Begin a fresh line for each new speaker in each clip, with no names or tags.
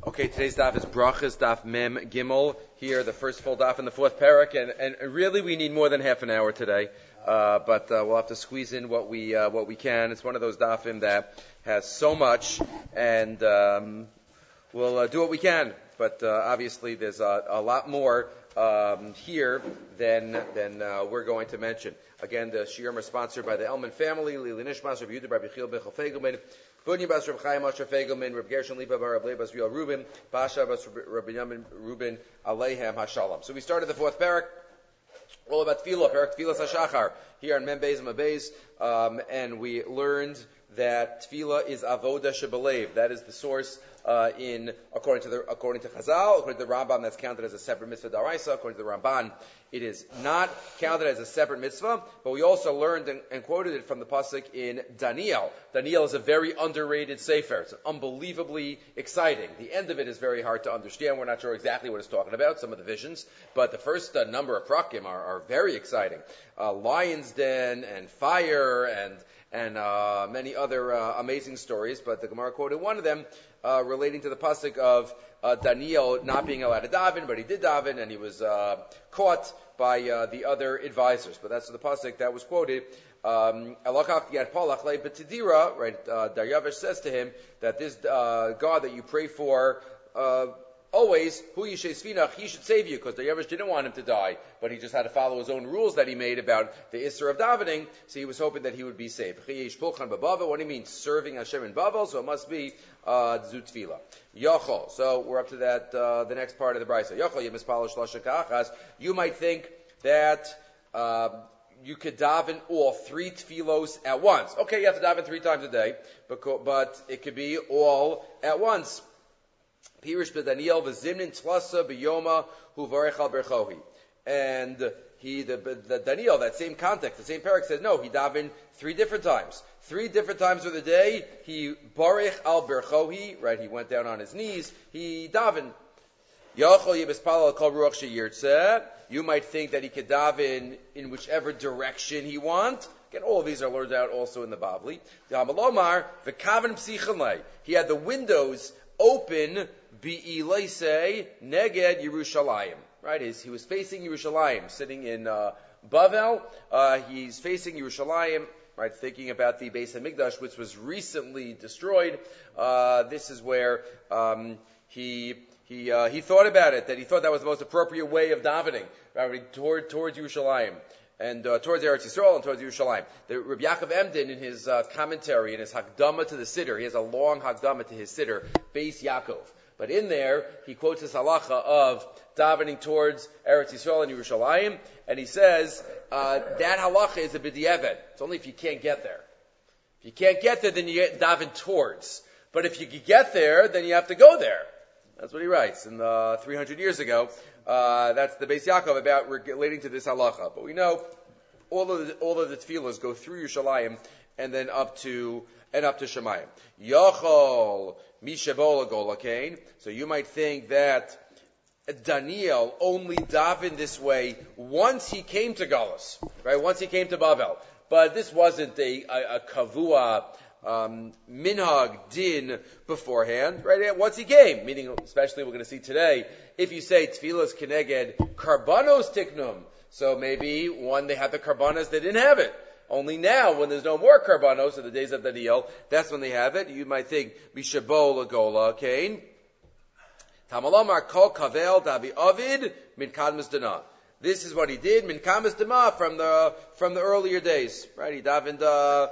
Okay, today's daf is Brachas, daf Mem Gimel. Here, the first full daf in the fourth parak, and really we need more than half an hour today, but we'll have to squeeze in what we can. It's one of those dafim that has so much, and we'll do what we can. But obviously, there's a lot more here than we're going to mention. Again, the shiurim are sponsored by the Elman family, Lili Nishmas, Rabbi Yehuda, Rabbi Chil Ben Chofegelman, Bunya Bas Reb Chaim Asher Fegelman, Reb Gershon Lipa Bar Reb Bas Riel Reuben, Basha Bas Rabbi Yamin Reuben Aleihem Hashalom. So we started the fourth parak, all about Tefillah, parak Tefillah Sashachar, here on Mem Beis and Beis, and we learned that Tefillah is Avoda Shebelev. That is the source according to Chazal, according to the Rambam, that's counted as a separate mitzvah d'oraisa. According to the Ramban, it is not counted as a separate mitzvah. But we also learned and quoted it from the pasuk in Daniel. Daniel is a very underrated sefer. It's unbelievably exciting. The end of it is very hard to understand. We're not sure exactly what it's talking about, some of the visions, but the first number of prakim are very exciting. Lion's den and fire and many other amazing stories. But the Gemara quoted one of them relating to the pasuk of Daniel not being allowed to daven, but he did daven, and he was caught by the other advisors. But that's the pasuk that was quoted. Right? Daryavish says to him that this God that you pray for always, Hu Yishay Svinach, he should save you, because Daryavish didn't want him to die, but he just had to follow his own rules that he made about the Isser of davening, so he was hoping that he would be saved. What do you mean, serving Hashem in Bavel? So it must be Zut Tefillah. Yochol. So we're up to that, the next part of the Brisa. Yochol Yemispalo Shlosha Kachas. You might think that you could daven all three tefillos at once. Okay, you have to daven 3 times a day, but it could be all at once. Pirish b'Daniel v'zimnin tlasa b'yoma hu varech al berchohi. And the Daniel, that same context, the same parak says, no, he davened 3 different times. 3 different times of the day, he barech al berchohi, right, he went down on his knees, he davened. Yachol yibispal al kol ruach sheyirtzeh. You might think that he could daven in whichever direction he wants. Again, all of these are learned out also in the Bavli. Malomar v'kaven psichanlei. He had the windows open bi'ileisei neged Yerushalayim. Right, he was facing Yerushalayim, sitting in Bavel. He's facing Yerushalayim, right, thinking about the Beis HaMikdash, which was recently destroyed. This is where he thought about it, that he thought that was the most appropriate way of davening, right, towards Yerushalayim. And towards Eretz Yisrael and towards Yerushalayim. The Rabbi Yaakov Emden, in his commentary, in his Hakdama to the Siddur, he has a long Hakdama to his Siddur, Beis Yaakov. But in there, he quotes this halacha of davening towards Eretz Yisrael and Yerushalayim, and he says that halacha is a b'di'evet. It's only if you can't get there. If you can't get there, then you daven towards. But if you can get there, then you have to go there. That's what he writes. And 300 years ago, that's the Beis Yaakov about relating to this halacha. But we know all of the tefillas go through Yerushalayim and then up to Shemayim. Yochol mishabol golakain. So you might think that Daniel only davened this way once he came to Galus, right? Once he came to Bavel. But this wasn't a kavua minhag din beforehand, right? Once he came, meaning, especially we're going to see today, if you say tefillas keneged karbanos tiknum, so maybe when they had the karbanos, they didn't have it. Only now, when there's no more karbanos in the days of Daniel, that's when they have it. You might think mishabol lagola kain tamalamar kol kavel davi avid min kadmas dana. This is what he did min kadmas dana from the earlier days, right? He davened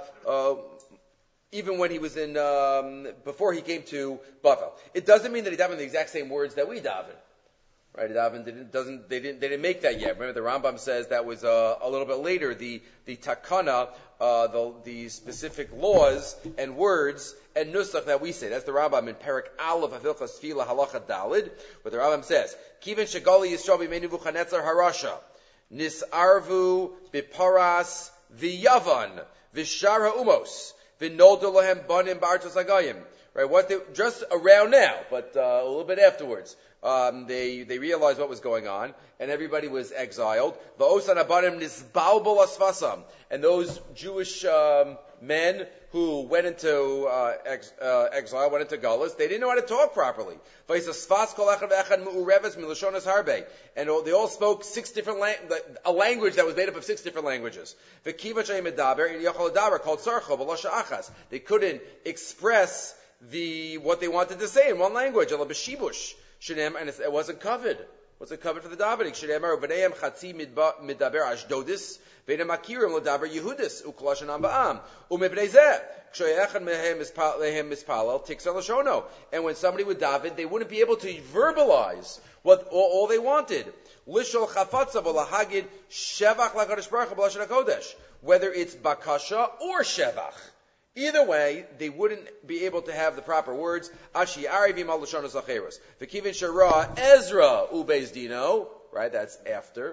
even when he was in, before he came to Bavel. It doesn't mean that he davened the exact same words that we daven. Right? They didn't make that yet. Remember, the Rambam says that was a little bit later, the takana, the specific laws and words and nusach that we say. That's the Rambam in Perak Aleph of Hilchos Tefillah Halacha Dalid, where the Rambam says, Kiven shegali Yisrael b'mei Nebuchadnezzar harasha, nisarvu biparas v'yavan v'shar ha'umos, v'noldu lohem banim b'artos hagayim. Right, just around now, but a little bit afterwards, they realized what was going on, and everybody was exiled. And those Jewish men who went into exile, went into Gullus, they didn't know how to talk properly. And they all spoke a language that was made up of 6 different languages. They couldn't express what they wanted to say in one language. And it wasn't covered. What's it covered for the davening? Shneimar u'bneihem chatzi midaber ashdodis ve'inam akirim l'daber Yehudis u'kol hashanam ba'am u'mibnei zeh kshoyechad mehem mispalel tiksel l'shono. And when somebody would daven, they wouldn't be able to verbalize what all they wanted. Lishol chafatzav olahagid shevach l'kadosh baruch hu b'lashon hakodesh. Whether it's bakasha or shevach. Either way, they wouldn't be able to have the proper words. Ashi arivim al lashonos acheros. V'kivin shara Ezra ubeis dino. Right, that's after.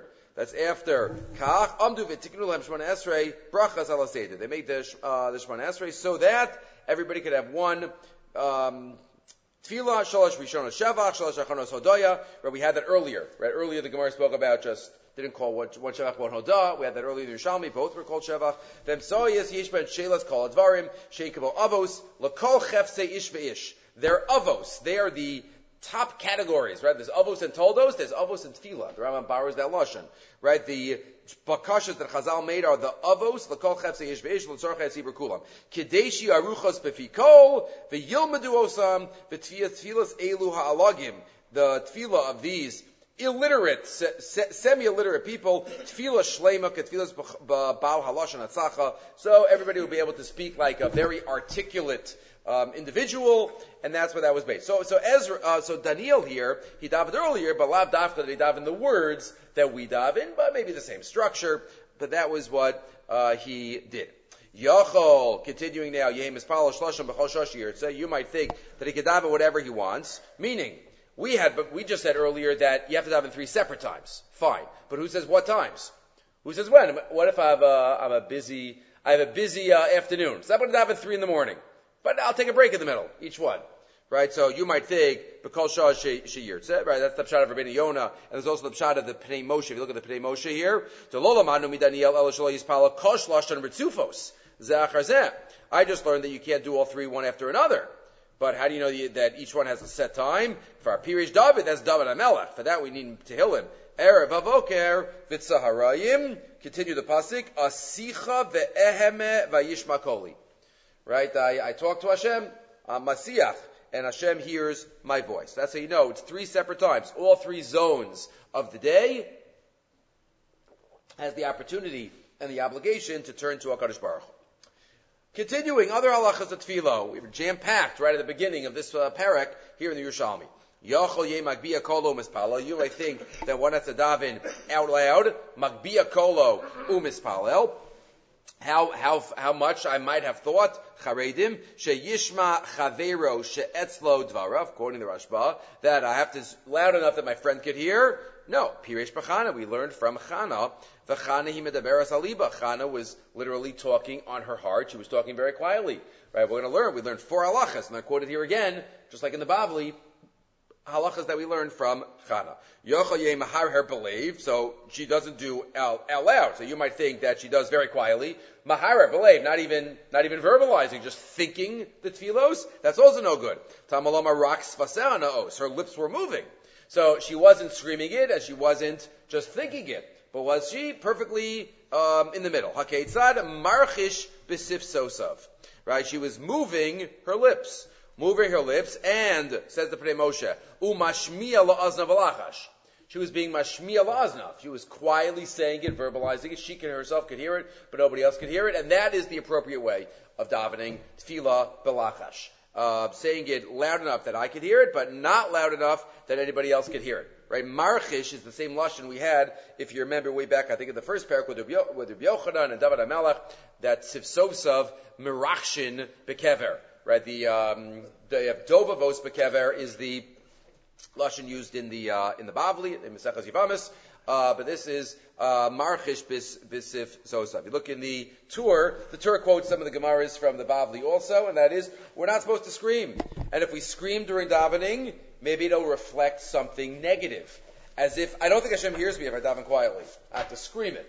Kach amdu v'tiknu lehem shmona esrei brachas ala seder. They made the shmona esrei so that everybody could have one tefillah shalosh rishonos shevach shalosh achanos hodoya. Right, we had that earlier. Right, earlier the Gemara spoke about didn't call one Shevach, one Hodah. We had that earlier in the Yerushalmi. Both were called Shevach. V'emsoyes yishben shelas kol advarim sheikavo avos lakol chefse ish ve'ish. They're avos. They are the top categories, right? There's avos and toldos. There's avos and tefillah. The Rambam borrows that lashon, right? The bakashas that Chazal made are the avos lakol chefse ish ve'ish l'tzorcha etzibur kulam. Kedeshi aruchos befikol ve'yilmedu osam v'tfilas elu ha'alagim. The tefillah of these illiterate, semi-illiterate people, tefillah shlema, tefillah ba'al halashon atzacha, so everybody will be able to speak like a very articulate individual, and that's what that was based. So Daniel here, he davened earlier, but lav dafka that he davened the words that we daven, but maybe the same structure, but that was what he did. Yachol, continuing now, Yehem Mispal Shlashim B'chol Shoshir. So you might think that he could daven whatever he wants, meaning, we just said earlier that you have to daven 3 separate times. Fine. But who says what times? Who says when? What if I have a busy afternoon? So I'm going to daven 3 in the morning. But I'll take a break in the middle, each one. Right? So you might think, B'kol Shah Sheyirtzeh, right? That's the pshat of Rabbeinu Yonah, and there's also the pshat of the Pnei Moshe. If you look at the Pnei Moshe here, I just learned that you can't do all 3 one after another. But how do you know that each one has a set time? For our Pirish David, that's David HaMelech. For that we need Tehillim. Erev Avoker, Vitzaharayim, continue the pasuk, Asicha ve'eheme vayishma koli. Right? I talk to Hashem, Masiach, and Hashem hears my voice. That's how you know. It's 3 separate times. All 3 zones of the day has the opportunity and the obligation to turn to HaKadosh Baruch Hu. Continuing, other halachas of tefillah. We were jam-packed right at the beginning of this parak here in the Yerushalmi. Yachol ye magbiya kolo mispalel. You may think that one has to daven out loud. Magbiya kolo umispalel. How much I might have thought, charedim, sheyishma chavero she'etzlo dvarav, according to Rashba, that I have to loud enough that my friend could hear. No, Piresh B'Chana, we learned from Chana, v'Chana hi medaberas aliba. Chana was literally talking on her heart. She was talking very quietly. Right? We're going to learn. We learned 4 halachas, and I quoted here again, just like in the Bavli, halachas that we learned from Chana. Yochel yeh mahar her believe, so she doesn't do out loud. So you might think that she does very quietly. Mahar her believe, not even verbalizing, just thinking the tefillos. That's also no good. Tamaloma raks vaseanaos. Her lips were moving. So she wasn't screaming it, and she wasn't just thinking it. But was she perfectly in the middle? Hakeitzad marchish b'sif sosav. Right? She was moving her lips. And, says the Pnei Moshe, umashmiya la'aznav alachash. She was being mashmiya la'aznav. She was quietly saying it, verbalizing it. She herself could hear it, but nobody else could hear it. And that is the appropriate way of davening tefillah b'lachash. Saying it loud enough that I could hear it, but not loud enough that anybody else could hear it. Right? Marchish is the same lashon we had, if you remember way back, I think in the first parak with Rabbi Yochanan and David HaMelech, that sifsovsav mirachshin bekever. Right? The dovavos bekever is the lashon used in the Bavli, in Maseches Yevamis. But this is marchish bisif sosa. If you look in the Tur quotes some of the Gemaras from the Bavli also, and that is, we're not supposed to scream. And if we scream during davening, maybe it'll reflect something negative. As if, I don't think Hashem hears me if I daven quietly. I have to scream it.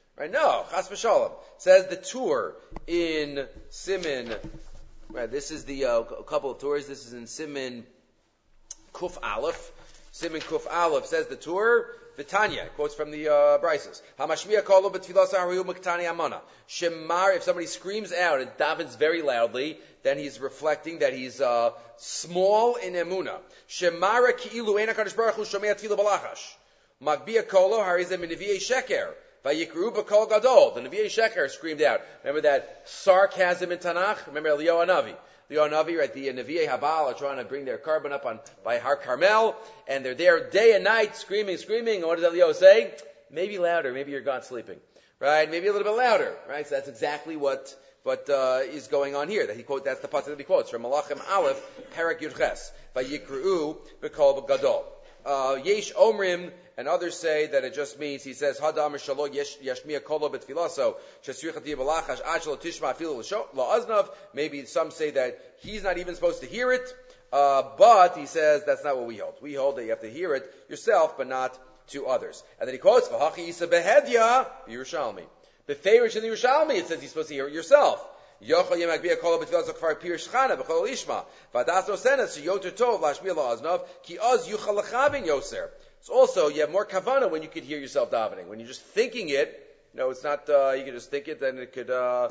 Right? No, chas v'shalom. Says the Tur in Siman. Right, this is the a couple of Turs. This is in Siman Kuf Aleph. Siman Kuf Aleph says the Tur. Vitanya quotes from the Brises. Hamashmiya kolo b'tfilas ha'ariu m'ktani amana. Shemar, if somebody screams out and davens very loudly, then he's reflecting that he's small in emuna. Shemara ki'ilu ein hakadosh baruch hu shomei tefila balachash. Magbiya kolo harizeh min nevi'ei sheker. Vayikru b'kol gadol. The nevi'ei sheker screamed out. Remember that sarcasm in Tanakh? Remember Eliyahu Hanavi? The Navi, right? The Nevi'ei Habal are trying to bring their carbon up by Har Carmel, and they're there day and night, screaming. And what does Eliyahu say? Maybe louder. Maybe you're God sleeping, right? Maybe a little bit louder, right? So that's exactly what is going on here. That's the pasuk that he quotes from Malachim Aleph, Parak Yudches, Vayikru b'kol gadol. Yesh Omrim and others say that it just means, he says, Hadam Shalo Yashmiya Kolo Betfilaso, Shasrichati Balachash Achlo Tishma Filo La'aznav. Maybe some say that he's not even supposed to hear it, but he says that's not what we hold. We hold that you have to hear it yourself, but not to others. And then he quotes, V'hachi Isa Behedya, Yerushalmi. Beferish in the Yerushalmi, it says you're supposed to hear it yourself. Yochel Yemagbiya Kolo Betfilaso Kfar Pir Shchana B'chol Ishma. V'adas no senas Yoter Tov Lashmiya La'aznav Ki Az Yuchal Lechavin Yoser. So also, you have more kavana when you could hear yourself davening. When you're just thinking it, it's not, you can just think it, then it could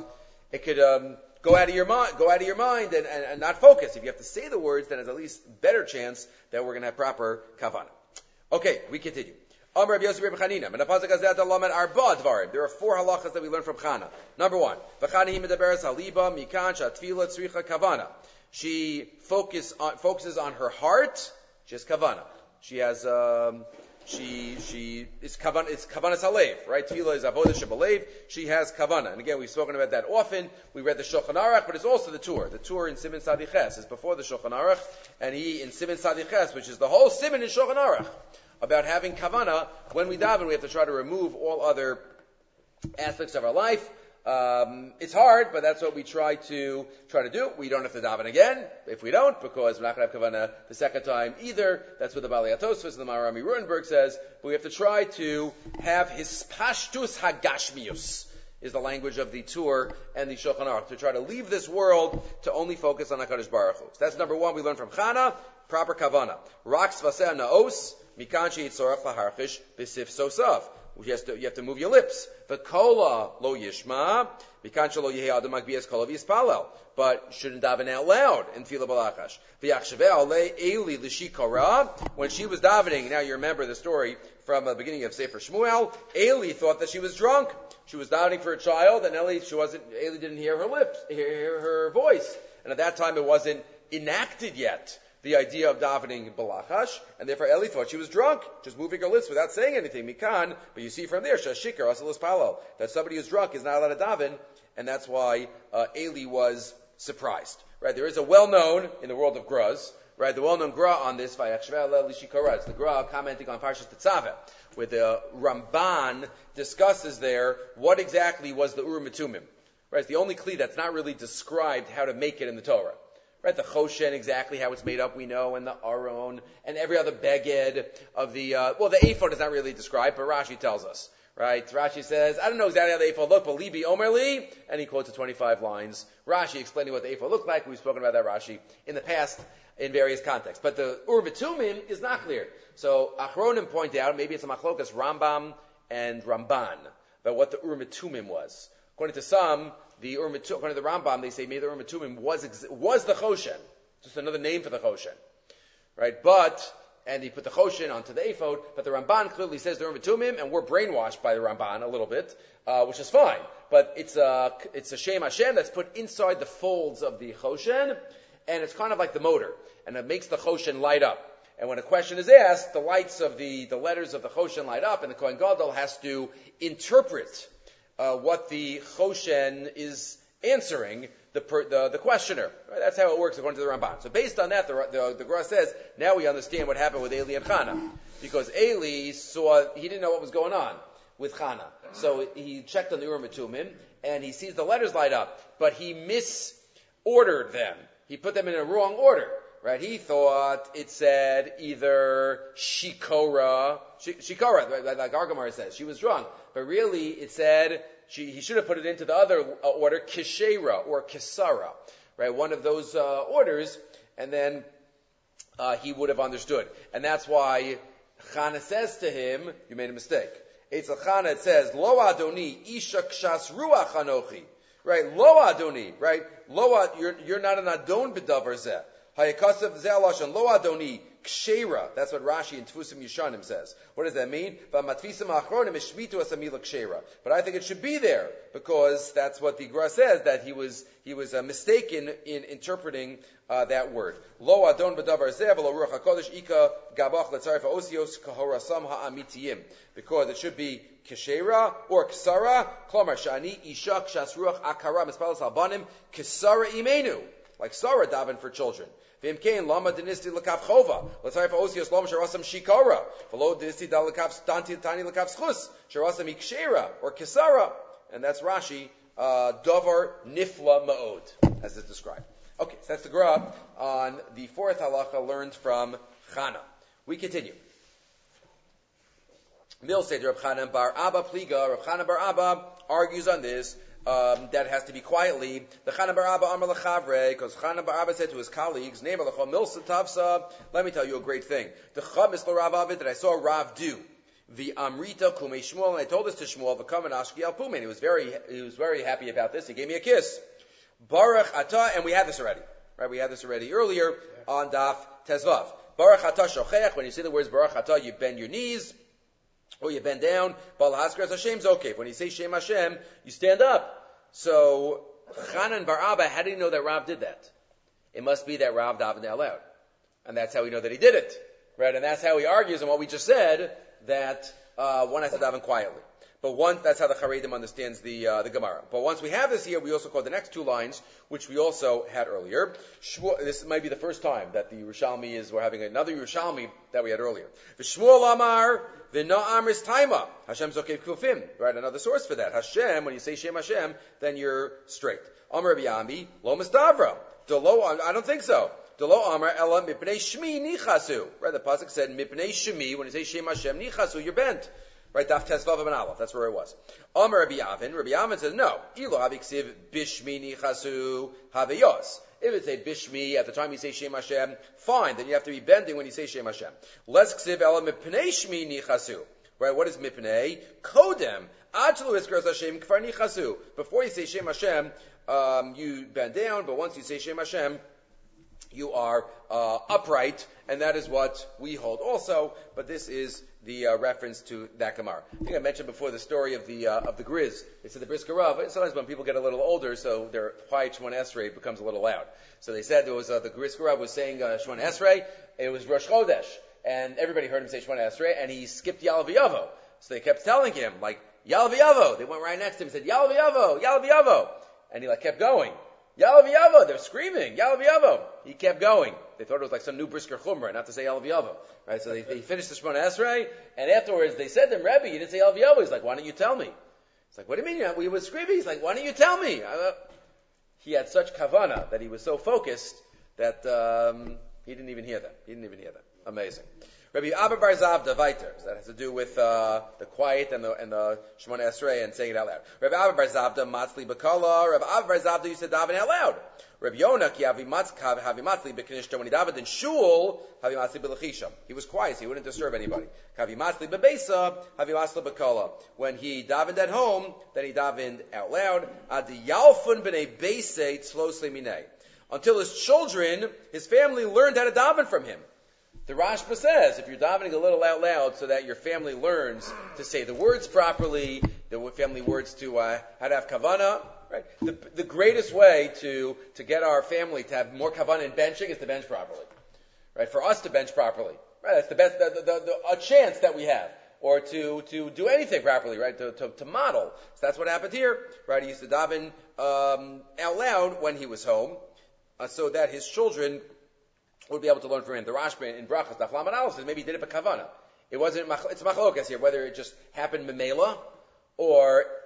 go out of your mind and not focus. If you have to say the words, then there's at least better chance that we're going to have proper kavana. Okay, we continue. There are 4 halachas that we learn from Chana. Number 1, she focuses on her heart, she has kavana. She has, it's kavanas halev, right? Tefillah is avodah shebalev. She has kavana. And again, we've spoken about that often. We read the Shulchan Aruch, but it's also the Tur. The Tur in Siman Sadiches is before the Shulchan Aruch, and he in Siman Sadiches, which is the whole Siman in Shulchan Aruch, about having kavana. When we daven, we have to try to remove all other aspects of our life. It's hard, but that's what we try to do. We don't have to daven again if we don't, because we're not going to have kavana the second time either. That's what the Balei HaTosfos and the Maharami Rutenberg says. But we have to try to have his pashtus hagashmius, is the language of the Tur and the Shulchan Aruch, to try to leave this world to only focus on HaKadosh Baruch Hu. So that's number 1 we learn from Chana, proper kavana. Raks vaseh naos, mikan sheyitzorach laharchish b'sif sosav. You have to move your lips. The kola lo yishma, mikan lo yehi adam magbias kola v'yispalel. But shouldn't daven out loud in tefillah balachash. V'yachshaveh alei eli l'shikara. When she was davening, now you remember the story from the beginning of Sefer Shmuel. Eli thought that she was drunk. She was davening for a child, and Eli didn't hear her voice, and at that time it wasn't enacted yet, the idea of davening balachash, and therefore Eli thought she was drunk, just moving her lips without saying anything. Mikan, but you see from there, shashikar asalas palal, that somebody who's drunk is not allowed to daven, and that's why Eli was surprised. Right? There is a well-known in the world of Graz, right? The well-known Gra on this, it's the Gra commenting on Parshas Tetzaveh, where the Ramban discusses there what exactly was the Urim Tumim. Right? It's the only kli that's not really described how to make it in the Torah. Right, the choshen, exactly how it's made up, we know, and the aron, and every other beged of the ephod is not really described, but Rashi tells us. Right, Rashi says, I don't know exactly how the ephod looked, but Libi Omer Li, and he quotes the 25 lines. Rashi explaining what the ephod looked like. We've spoken about that Rashi in the past in various contexts. But the Urim Tumim is not clear. So Achronim point out, maybe it's a machlokas Rambam and Ramban, about what the Urim Tumim was. According to some, according to the Rambam, they say maybe the Urim Tumim was the Choshen, just another name for the Choshen, right? And he put the Choshen onto the ephod, but the Ramban clearly says the Urim Tumim, and we're brainwashed by the Ramban a little bit, which is fine. But it's a Shem Hashem that's put inside the folds of the Choshen, and it's kind of like the motor, and it makes the Choshen light up. And when a question is asked, the lights of the letters of the Choshen light up, and the Kohen Gadol has to interpret what the Choshen is answering the questioner. Right? That's how it works according to the Ramban. So based on that, the Gra says, now we understand what happened with Eli and Chana. Because Eli he didn't know what was going on with Chana. So he checked on the Urim Tumim, and he sees the letters light up, but he misordered them. He put them in a wrong order. right? He thought it said either shikora, like our Gemara says, she was drunk. But really, it said he should have put it into the other order, kishera or kisara, right? One of those orders, and then he would have understood. And that's why Chana says to him, you made a mistake. Eitzel Chana, it says, Lo Adoni, Isha Kshas Ruach Anochi. Right? Lo Adoni, right? Lo, you're not an Adon b'davar zeh. Hayakasav zeh alashon, Lo Adoni, Kshera. That's what Rashi in Tfusim Yishanim says. What does that mean? But I think it should be there, because that's what the Gra says, that he was mistaken in interpreting that word. Lo adon b'davar zeh v'lo ruach hakodesh ika gabach letzarif ha'osios kahorasam ha'amitiyim. Because it should be keshera or ksara. Klomar shani isha kshas ruach akara mispalas halbanim kesara imenu. Like Sarah daven for children. V'imkein lama dinisti l'kaf chova. Letzarif ha'osios lom sharasam shikara. V'lo dinisti da l'kaf tani l'kaf schus. Sharasam ikshera or kesara. And that's Rashi, davar nifla ma'od, as it's described. Okay, so that's the Gra on the fourth halacha learned from Chana. We continue. Mil said Reb Chanan bar Abba pliga. Reb Chanan bar Abba argues on this. That has to be quietly. The Chanan bar Abba amar lechavre, because Chanan bar Abba said to his colleagues, "Neighbor lecha milsa tavsa." Let me tell you a great thing. The chamis l'Rav Avid that I saw Rav do. The Amrita Kumei Shmuel, and I told this to Shmuel, the Kaman Ashki al Pumin. He was very happy about this. He gave me a kiss. Baruch Ata, and we had this already, right? We had this already earlier on Daf Tezvav. Baruch Ata Shochech. When you say the words Baruch Ata, you bend your knees or you bend down. Bal Haskar Hashem's okay. When you say Shem Hashem, you stand up. So Chanan bar Abba, how did he know that Rav did that? It must be that Rav davened out loud, and that's how we know that he did it, right? And that's how he argues on what we just said, that one has to daven quietly. But that's how the Charedim understands the Gemara. But once we have this here, we also call the next two lines, which we also had earlier. This might be the first time that the Yerushalmi we're having another Yerushalmi that we had earlier. V'Shmuel Amar v'Na'am Ris Taima. Hashem's okay kufim. Right, another source for that. Hashem, when you say Shem Hashem, then you're straight. Amar Rabbi Yami, Lo Mistavra. I don't think so. Delo Amar Ella Mipnei Shmi Nichasu. Right, the pasuk said Mipnei Shmi. When you say Shem Hashem Nichasu, you're bent. Right, Daf Tesvav and Aleph. That's where it was. Amar Rabbi Avin. Rabbi Avin says no. Ilo haviksiv bishmi nichasu haveyos. If it's a bishmi at the time you say Shem Hashem, fine. Then you have to be bending when you say Shem Hashem. Les ksiv ela mipnei shmi nichasu. Right, what is mipnei? Kodem achlu iskras Hashem kfar nichasu. Before you say Shem Hashem, you bend down. But once you say Shem Hashem, you are upright, and that is what we hold also. But this is the reference to that Gemara. I think I mentioned before the story of the Grizz. They said the Brisker Rav. Sometimes when people get a little older, so their quiet Shemon Esrei becomes a little loud. So they said there was the Brisker Rav was saying Shemon Esrei. It was Rosh Chodesh, and everybody heard him say Shemon Esrei, and he skipped Yal V'Yavo. So they kept telling him like Yal V'Yavo. They went right next to him and said Yal V'Yavo, Yal V'Yavo, and he kept going. Yal V'Yavo, they're screaming, Yal V'Yavo. He kept going. They thought it was like some new Brisker Chumrah, not to say Yal V'Yavo. Right, so they finished the Shemona Esrei, and afterwards they said to him, Rebbe, you didn't say Yal V'Yavo. He's like, why don't you tell me? It's like, what do you mean? We were screaming. He's like, why don't you tell me? He had such kavana that he was so focused that he didn't even hear that. Amazing. Rabbi Abba Bar Zavda Viter. That has to do with the quiet and the Shemona Esrei and saying it out loud. Rabbi Abba Bar Zavda Matzli Bakala. Rabbi Abba Bar Zavda used to daven out loud. Rabbi Yonah ki havi matzli b'kinishta. When he davened in shul, havi matzli b'lechisha. He was quiet, so he wouldn't disturb anybody. Havi matzli b'beisa, havi matzli b'kala. When he davened at home, then he davened out loud. Adi yalfun b'nei beisei tzlosli minei. Until his children, his family learned how to daven from him. The Rashba says, if you're davening a little out loud so that your family learns to say the words properly, the family words to how to have kavana, right? The greatest way to get our family to have more kavanah in benching is to bench properly, right? For us to bench properly, right? That's the best, a chance that we have, or to do anything properly, right? To model. So that's what happened here, right? He used to daven out loud when he was home, so that his children would be able to learn from him. The Rashba in Brachas, Daf Lamed Aleph says maybe he did it b'kavana. It wasn't. It's machlokas here whether it just happened memela or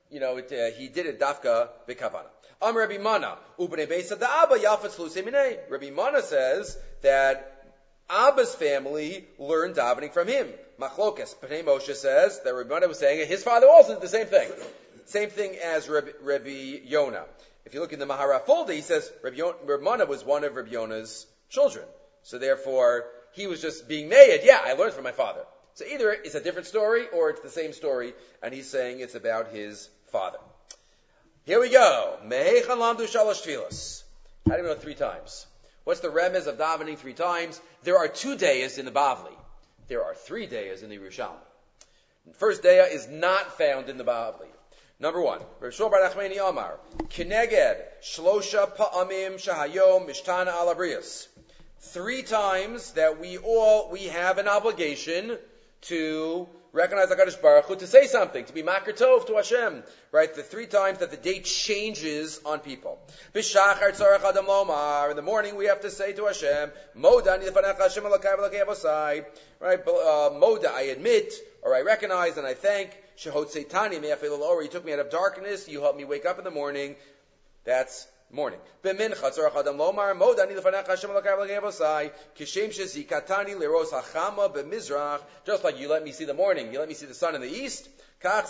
he did it dafka b'kavana. Rabbi Mana, ubnei beisa da Abba yafetz lu seminei. Rabbi Mana says that Abba's family learned davening from him. Machlokes, Pnei Moshe says that Rabbi Mana was saying his father also did the same thing. Same thing as Rabbi Yonah. If you look in the Maharat folder, he says Rabbi Mana was one of Rabbi Yonah's children. So therefore, he was just being made. Yeah, I learned from my father. So either it's a different story or it's the same story, and he's saying it's about his father. Here we go. Mehechan lamdu shalosh tfilos. How do we know 3 times? What's the remez of davening 3 times? There are 2 dayas in the Bavli. There are 3 dayas in the Yerushalmi. The first daya is not found in the Bavli. Number 1, Rav Shmuel bar Nachmani Amar, Kineged Shlosha Pa'amim Shahayom Mishtana Alabrius. 3 times that we have an obligation to recognize HaKadosh Baruch Hu, to say something, to be Makar Tov to Hashem. Right? The 3 times that the day changes on people. B'shachar tzarech adam lomar. In the morning we have to say to Hashem, Moda ani lefanecha Hashem Elokai v'Elokei Avosai. Right? Moda, I admit, or I recognize and I thank, Shehot Seitani me'afel al-ori. You took me out of darkness, you helped me wake up in the morning. That's morning. B'mincha tzarech adam lomar. Moda ani lefanecha Hashem Elokai v'Elokei Avosai. Kishem shezikatani leros hachama b'mizrach. Just like you let me see the morning, you let me see the sun in the east. Kach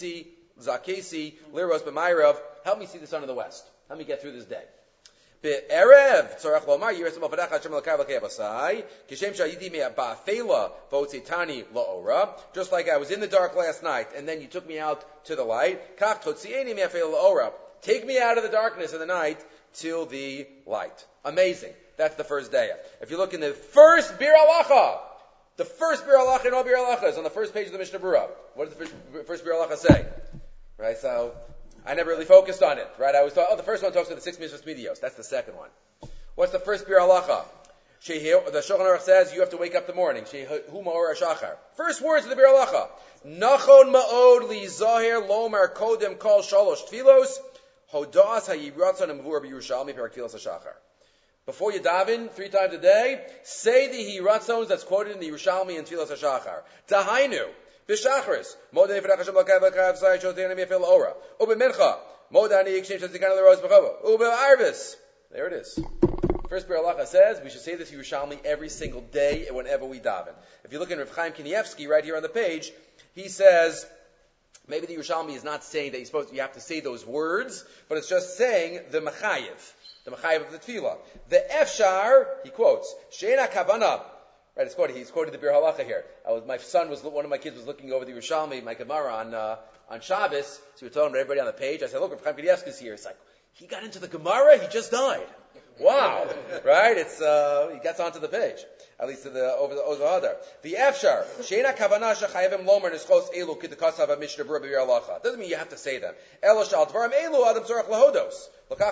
zakesi liros b'mayrav. Help me see the sun in the west. Help me get through this day. Be'erev tzarech lomar yiras b'fanecha Hashem Elokai v'Elokei Avosai. Kishem shayidi me'ba'afela v'otzetani la'ora. Just like I was in the dark last night, and then you took me out to the light. Kach totzieni me'afela la'ora. Take me out of the darkness of the night till the light. Amazing. That's the first day. If you look in the first Bir Halacha, the first Bir Halacha in all Bir Halachas on the first page of the Mishnah Berurah. What does the first Bir Halacha say? Right, so I never really focused on it. Right, I always thought, the first one talks about the 6 mitzvahs midios. That's the second one. What's the first Bir Halacha? The Shulchan Aruch says you have to wake up in the morning. Shehu ma'or hashachar. First words of the Bir Halacha. Nachon ma'od li zahir lomar kodem kol shalosh tfilos. Hodas hayiratzon amvur b'Yerushalmi perak tfilos hashachar. Before you daven 3 times a day, say the hiratzons that's quoted in the Yerushalmi and Tfilos HaShachar. Tahainu, b'shachris, modani v'nach Hashem l'kay v'l'kay v'say shotei nami yafil ora. U'b'mincha, modani yikshem shetzikana l'roz b'chava. U'b'arvis. There it is. First Bir Halacha says we should say this Yerushalmi every single day and whenever we daven. If you look in Rav Chaim Kanievsky right here on the page, he says, maybe the Yerushalmi is not saying that you have to say those words, but it's just saying the Machayev. The Machayev of the Tefillah. The Efshar, he quotes, Sheina Kavana. Right, he's quoted the Bir Halacha here. One of my kids was looking over the Yerushalmi, my Gemara on Shabbos, so we were telling everybody on the page. I said, look, Rav Chaim Kanievsky's here. It's like, he got into the Gemara, he just died. Wow. Right? He gets onto the page. At least over the Hadar. The Efshar, Sheina Kavana Shachayevim Lomer Nischos Elu Kidakasav Mishnah Berurah Bir Halacha. Doesn't mean you have to say them. Elo Shal Dvarim Elu Adam Tzorach Lahodos.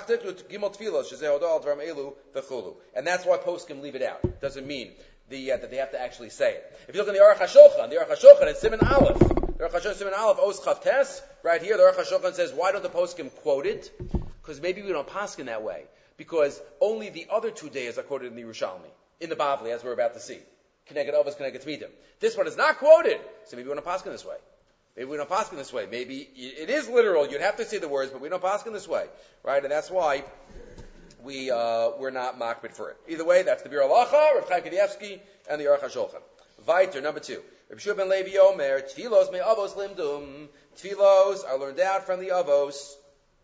And that's why poskim leave it out. Doesn't mean that they have to actually say it. If you look in the Aruch HaShulchan, it's Siman Aleph. The Aruch HaShulchan Siman Aleph, Os Chav Tes. Right here, the Aruch HaShulchan says, why don't the poskim quote it? Because maybe we don't poskim that way. Because only the other 2 days are quoted in the Yerushalmi, in the Bavli, as we're about to see. Keneged Avos, Keneged Tmidim. This one is not quoted, so maybe we don't poskim this way. Maybe we don't paskin this way. Maybe it is literal. You'd have to say the words, but we don't paskin this way, right? And that's why we're not makbid for it. Either way, that's the Bir Halacha, Rav Chaim Kanievsky, and the Aruch HaShulchan. Vayter, number 2. Rav Shua ben Levi Omer, Tfilos me avos limdum. Tfilos are learned out from the avos.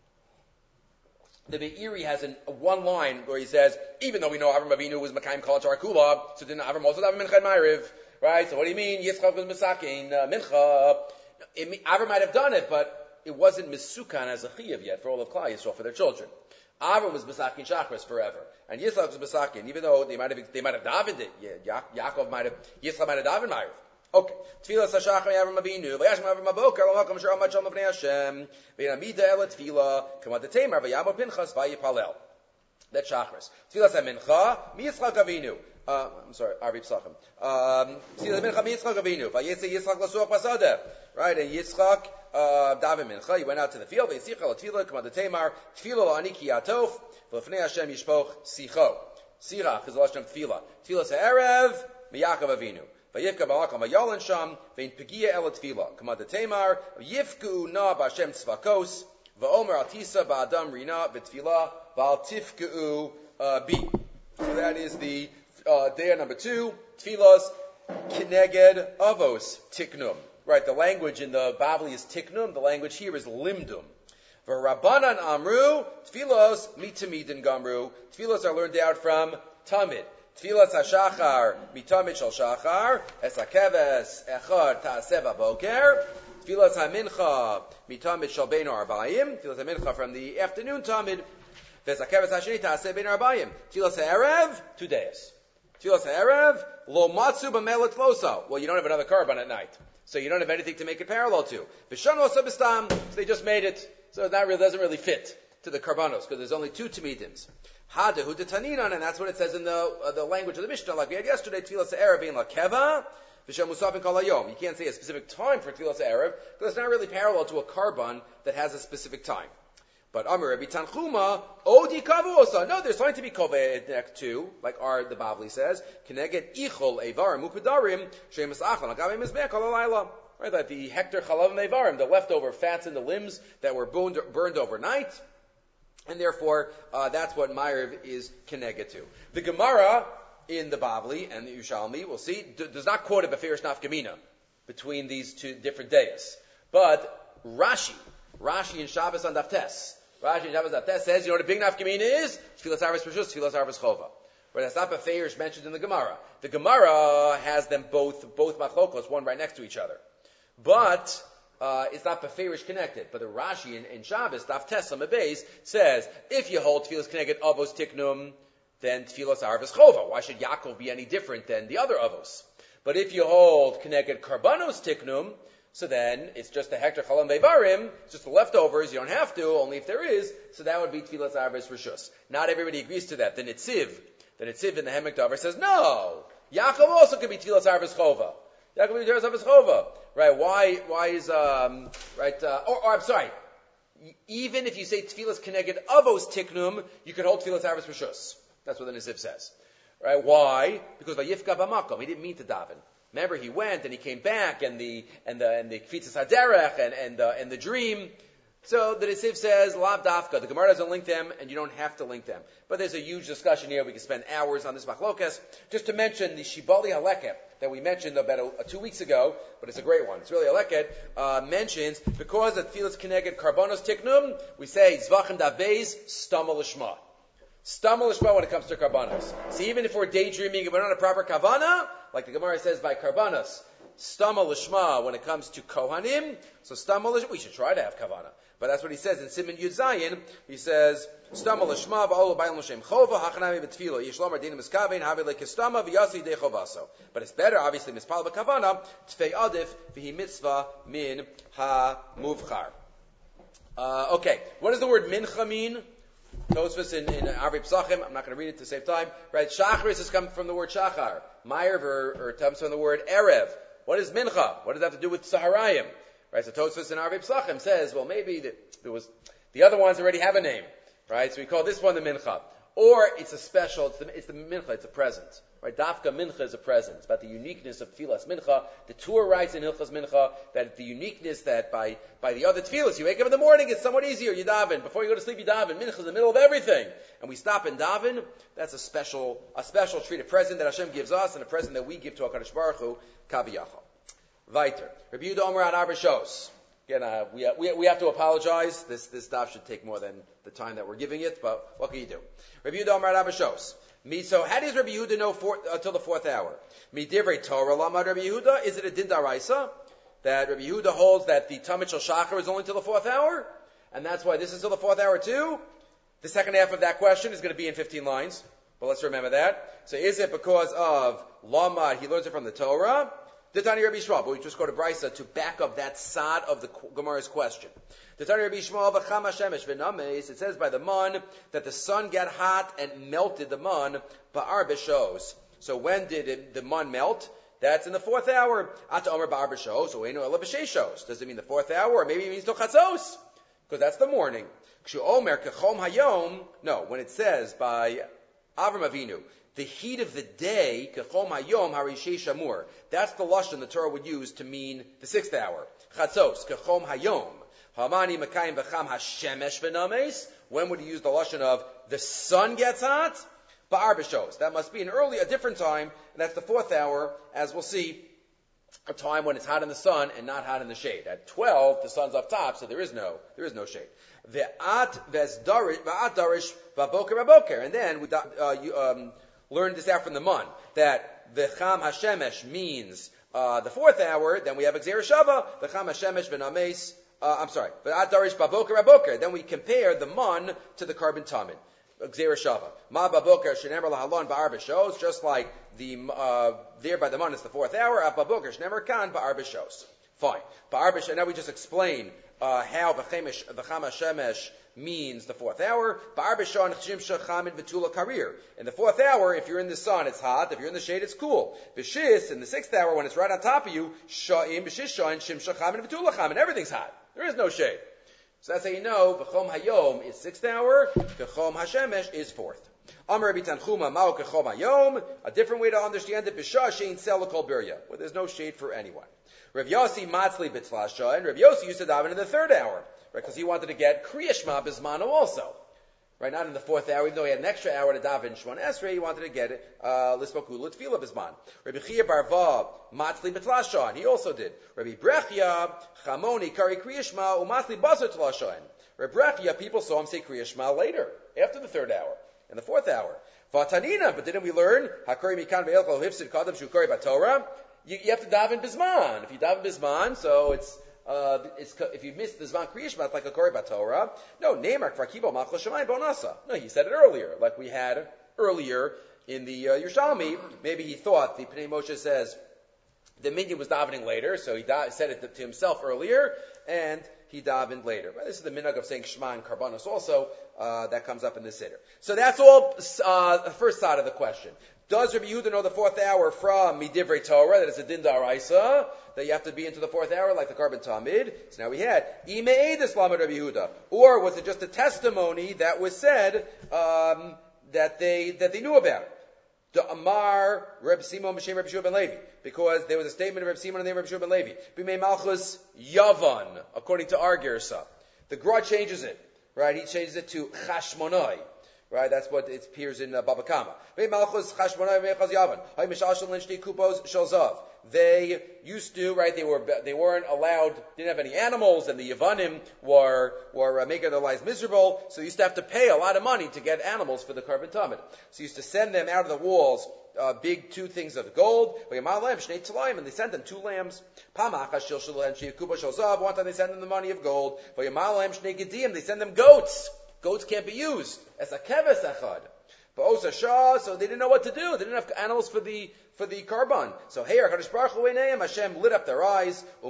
The Be'eri has one line where he says, even though we know Avram Avinu was Makayim Kol Kula, so didn't Avram also daven Mincha and Ma'ariv, right? So what do you mean? Yitzchak was Misakin Mincha. Avram might have done it, but it wasn't Misukan as a Chiyav yet for all of Klal Yisrael, for their children. Avram was Misakin Shachris forever, and Yitzchak was Misakin, even though they might have davened it. Yitzchak might have davened Ma'ariv. Okay. Tfilas Hashachar Avram Avinu, Vayashim Avram Aboker, L'Makom Shar Amad Shalom B'nei Hashem, V'Yamida El Tefila, Kamad Temer, V'Yamod Pinchas, V'Yipalel. That's Shachris. Tfilas HaMincha, Yitzchak Avinu. Arvi Psachim. Tfilas HaMincha, Yitzchak Avinu. V'Yetze Yitzchak L'Suach Pasadeh. Right, and Yitzchak, Davin Mincha, he went out to the field, V'Yitzicha L'Tfilah, Kamad Temer, Tfilah L'Aniki Yatov, V'Lefnei Hashem Yishpoch Sicho. Sirach is the last name of Tfilah. Tfilas HaErev, Miyakov Avinu. Vayivka balakam vayalan sham vein pegia el tefila. Kamad temar yifku na b'Hashem tzvakos va'omer altisa ba'adam rina v'tefila v'al tifku bi. So that is the day number 2. Tfilas kineged avos tiknum. Right, the language in the Bavli is tiknum. The language here is limdum. V'Rabbanan amru tfilos mitamidin gamru. Tfilos are learned out from tamid. Tfilas hashachar mitamid shel shachar esakeves echad ta'aseh b'boker. Tfilas hamincha mitamid shel bein arbayim. Tfilas hamincha from the afternoon tamid. Vesakeves hasheni ta'aseh bein arbayim. Tfilas ha'erev 2 days. Tfilas ha'erev lo matzu b'melet losa. Well, you don't have another carbon at night, so you don't have anything to make it parallel to. V'shanu osa b'stam. So they just made it. So it doesn't really fit to the karbanos because there's only 2 tamidim. Hadahu detaninan, and that's what it says in the language of the Mishnah, like we had yesterday. Tfilas ha'erev bein lakeva v'shem musafin kol hayom. You can't say a specific time for tfilas ha'erev because it's not really parallel to a karban that has a specific time. But Amar Rabbi Tanchuma odi kavu osa. No, there's something to be koveh too, like the Bavli says. Keneged ichol evarim upedarim shemas achal agavim mizbeach kol halayla. Right, like the hektar chalav nevarim, the leftover fats in the limbs that were burned overnight, and therefore that's what Ma'ariv is keneged to. The Gemara in the Bavli and the Yerushalmi, we'll see, does not quote a beferish nafkamina between these 2 different days, but Rashi in Shabbos on Daftes, says, you know what a big nafkamina is? Tfilas Arvis Rishus, Tfilas Arvis Chova. But that's not beferish mentioned in the Gemara. The Gemara has them both machlokos, one right next to each other. But it's not beferish connected. But the Rashi in Shabbos, Daf Tesam Abeis, says, if you hold tfilas connected avos tiknum, then tfilas arvis chova. Why should Yaakov be any different than the other avos? But if you hold connected karbanos tiknum, so then it's just the hektar chalam bevarim, it's just the leftovers, you don't have to, only if there is, so that would be tfilas arvis rishus. Not everybody agrees to that. The Nitziv in the Hemek Davar says, no, Yaakov also could be tfilas arvis chova. Yaakov is tfilas arvis chova. Right? Why is right? I'm sorry. Even if you say tfilas keneged avos tiknum, you could hold tfilas arvis rishus. That's what the Nesiv says. Right? Why? Because vayifka b'makom. He didn't mean to daven. Remember, he went and he came back, and the kfitzas haderech and the dream. So the Nesiv says lav dafka. The Gemara doesn't link them, and you don't have to link them. But there's a huge discussion here. We could spend hours on this machlokas. Just to mention the shibali haleket that we mentioned about 2 weeks ago, but it's a great one. It's really a leket, mentions, because at tfilas keneged karbanos tiknum, we say, zvachim dabeis, stama lishma. Stama lishma when it comes to karbanos. So even if we're daydreaming and we're not a proper kavana, like the Gemara says by karbanos, stama lishma when it comes to kohanim, so stama lishma, we should try to have kavana. But that's what he says in Siman Yud Zayin. He says, "Stama l'shma v'olu b'ayim l'shem chova hachanami b'tfilo yishlom ardina miskavein havi lekistama v'yasi de chovaso." But it's better, obviously, mispal b'kavana tfei adif v'hi mitzvah min ha-muvchar. Okay, what does the word mincha mean? Tosfos in Arvei Psachim. I'm not going to read it to save time. Right, shacharis has come from the word shachar. Ma'ariv or comes from the word erev. What is mincha? What does that have to do with saharayim? Right, so Tosfos in Arvei Psachim says, well, maybe the other ones already have a name, right? So we call this one the mincha, or it's a special. It's the mincha. It's a present, right? Dafka mincha is a present. It's about the uniqueness of tfilas mincha. The Tur writes in Hilchas Mincha that the uniqueness that by the other tfilas, you wake up in the morning, it's somewhat easier. You daven before you go to sleep. You daven. Mincha is in the middle of everything, and we stop and daven. That's a special treat, a present that Hashem gives us, and a present that we give to HaKadosh Baruch Hu, Kaviyachal. Weiter. Rabbi Yehuda Omer on Arba Shos. Again, we have to apologize. This daf should take more than the time that we're giving it, but what can you do? Rabbi Yehuda Omer on Arba Shos. So how does Rabbi Yehuda know until the 4th hour? Midivrei Torah Lamad Rabbi Yehuda. Is it a din daraisa that Rabbi Yehuda holds that the Tamid Shel Shachar is only till the 4th hour, and that's why this is till the 4th hour too? The second half of that question is going to be in 15 lines, but let's remember that. So is it because of Lamad? He learns it from the Torah. Tani Rabbi Yishmael, but we just go to Brisa to back up that side of the Gemara's question. Tani Rabbi Yishmael v'chama shemesh v'nameis. It says by the man that the sun got hot and melted the man ba'ar b'shos. So when did the man melt? That's in the 4th hour. Ata omer ba'ar b'shos, or eno ela b'sheshos. Does it mean the 4th hour, or maybe it means tochatzos? Because that's the morning. Kshu omer kechom hayom. No, when it says by Avram Avinu, the heat of the day, kechom hayom harishay shamur. That's the lashon the Torah would use to mean the 6th hour. Chatzos, kechom hayom. Hamani mekayim v'cham hashemesh v'names. When would you use the lashon of the sun gets hot? Ba'ar b'shos. That must be a different time, and that's the 4th hour, as we'll see, a time when it's hot in the sun and not hot in the shade. At 12, the sun's up top, so there is no shade. Ve'at darish v'boker. And then we learned this out from the Mun, that the Cham Hashemesh means the 4th hour, then we have Gzeira Shava, the Cham Hashemesh v'names, Ve'at darish v'boker. Then we compare the Mun to the carbon tamid. Gzeira Shava. Ma baboker shenemer lahalon ba'ar b'shos, just like there by the Mun is the 4th hour, at baboker shenemer kan ba'ar b'shos. Fine. Ba'ar b'shos, now we just explain how the Cham Hashemesh means the 4th hour. Ba'ar b'shon chshim shachamid v'tula karir. In the 4th hour, if you're in the sun, it's hot. If you're in the shade, it's cool. B'shis, in the 6th hour, when it's right on top of you, sha'im b'shis shon shim shachamid v'tula chamid. Everything's hot. There is no shade. So that's how you know v'chom hayom is 6th hour, v'chom hashemesh is 4th. Amar Rabbi Tanchuma ma'u k'chom hayom. A different way to understand it, b'shah shein sel kol birya, where there's no shade for anyone. Rav Yossi matzli b'tzlasha, and Rav Yossi used to daven in the 3rd hour, right? Because he wanted to get Kriya Shema b'zmano also, right? Not in the 4th hour, even though he had an extra hour to daven Shemon Esrei, he wanted to get it l'spoku l'tfila b'zman. Rabbi Chia Barva matzli b'tzlasha, and he also did. Rabbi Brechia chamoni kari Kriya Shema u'matzli basar t'lasha. Rabbi Brechia, people saw him say Kriya Shema later, after the 3rd hour, in the 4th hour. V'atanina, but didn't we learn hakari mikan ve'elchol hifsid kadam shukari b'Torah? You have to daven bisman. If you daven bisman, so it's if you miss the zman kriya shema, it's like a kori b'Torah. No, ne'emar kvar kibo malchus shemayim bonasa. No, he said it earlier, like we had earlier in the Yerushalmi. Maybe he thought the Pnei Moshe says the minyan was davening later, so he said it to himself earlier, and he davened later. This is the minhag of saying shema and karbanos also. That comes up in the Siddur. So that's all the first side of the question. Does Rabbi Yehuda know the 4th hour from Midivrei Torah, that it's a din da'araisa, that you have to be into the 4th hour like the carbon tamid? So now we had Ime'edis Lamed Rabbi Yehuda. Or was it just a testimony that was said that they knew about? The Amar Reb Simon B'Shem Reb Yeshua ben Levi, because there was a statement of Reb Simon and the name of Reb Yeshua ben Levi. B'mei Malchus Yavan, according to our Gersa. The Gra changes it, right? He changes it to Chashmonai. Right, that's what it appears in Baba Kama. They used to, right? They weren't allowed, didn't have any animals, and the Yavanim were making their lives miserable. So they used to have to pay a lot of money to get animals for the carbon tamid. So you used to send them out of the walls big 2 things of gold, and they sent them 2 lambs. One time they sent them the money of gold. They sent them goats. Goats can't be used as a keves echad. But Osa Shah, so they didn't know what to do. They didn't have animals for the carbon. So here, Hashem lit up their eyes. They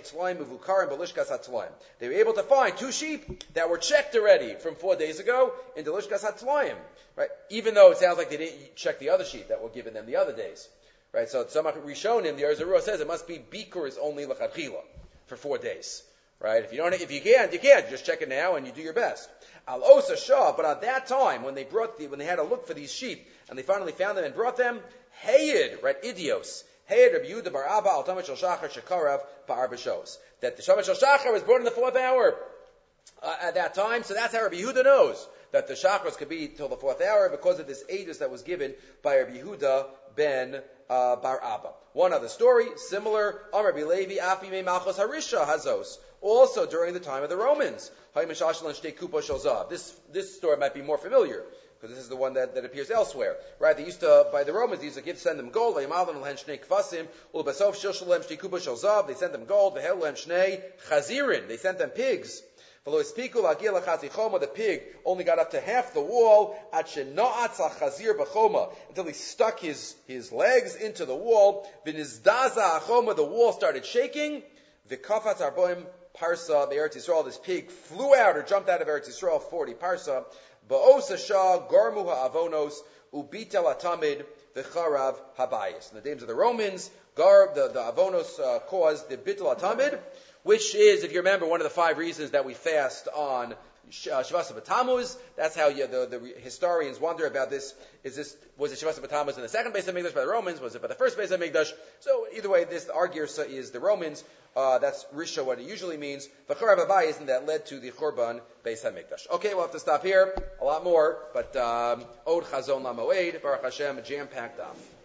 were able to find 2 sheep that were checked already from 4 days ago in the Lishkas HaTzlayim. Right? Even though it sounds like they didn't check the other sheep that were given them the other days. Right? So some Rishonim, the Arzarua says it must be Bikur only L'chadchila for 4 days. Right? If you can't, you can't. Just check it now and you do your best. Al Osa Shah, but at that time, when they had to look for these sheep, and they finally found them and brought them, Hayid, right, Idios, Hayid Rabbi Yehuda bar Abba al Tamid Shel Shachar Shekarav ba'ar b'shos. That the Tamid Shel Shachar was brought in the 4th hour at that time, so that's how Rabbi Yehuda knows that the Shachars could be till the 4th hour because of this aegis that was given by Rabbi Yehuda ben bar Abba. One other story, similar, Rabbi Levi, Afi me Malchus Harisha Hazos, also during the time of the Romans. This story might be more familiar, because this is the one that appears elsewhere. Right? They used to, by the Romans, they used to send them gold. They sent them gold. They sent them pigs. The pig only got up to half the wall until he stuck his legs into the wall. The wall started shaking. The kafat arboim parsa, the Eretz Yisrael, this pig flew out or jumped out of Eretz Yisrael 40 parsa. Ba'osa shah garmu ha'avonos. ubitel atamid v'charav habayis. In the days of the Romans, the avonos caused the bitel atamid, which is, if you remember, one of the 5 reasons that we fast on Shavasa B'Tammuz. That's how the historians wonder about this. Was it Shavasa B'Tammuz in the second Beis HaMikdash by the Romans? Was it by the first Beis HaMikdash? So either way, the arguer is the Romans. That's Risha, what it usually means. V'charav habayis, and that led to the Churban Beis HaMikdash. Okay, we'll have to stop here. A lot more, but Od Chazon LaMoed, Baruch Hashem, a jam-packed off.